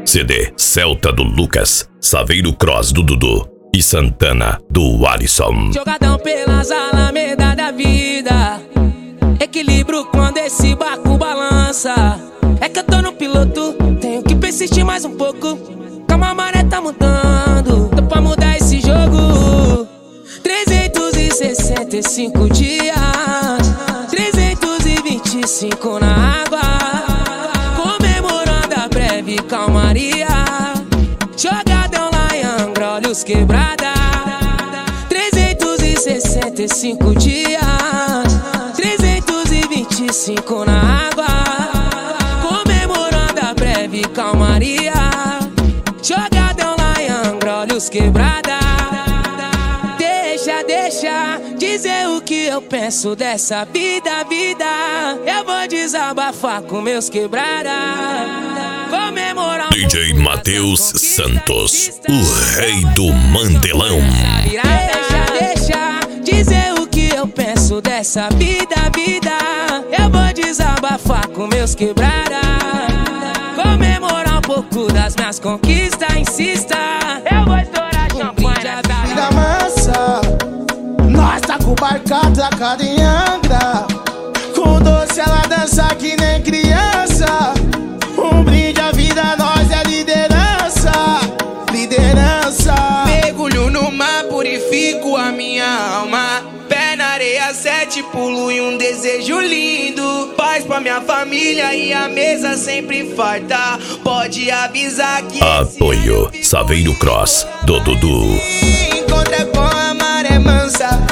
CD Celta do Lucas, Saveiro Cross do Dudu e Santana do Alisson. Jogadão pelas alamedas da vida, equilíbrio quando esse barco balança. É que eu tô no piloto, tenho que persistir mais um pouco. Calma, a maré tá mudando, tô pra mudar esse jogo. 365 dias, 325 na água, comemorando a breve calmaria. Jogadão lá em Angra, olhos quebrada. 365 dias, 325 na água, comemorando a breve calmaria. Jogadão lá em Angra, olhos quebrada. Deixa dizer o que eu penso dessa vida. Eu vou desabafar com meus quebrada. Comemorar DJ Matheus Santos, o rei do Mandelão. Deixa dizer o que eu penso dessa vida. Eu vou desabafar com meus quebrada. Comemorar um pouco das minhas conquistas. Insista, eu vou estourar champanhe da vida mansa. Nós tá com o barco atracado em Angra. Com doce ela dança que nem criança. Um brinde à vida, nós é liderança. Liderança. Mergulho no mar, purifico a minha alma. Pé na areia, 7 pulo e um desejo lindo. Paz pra minha família e a mesa sempre farta. Pode avisar que Apoio Saveiro Cross do Dudu. encontra com a maré mansa.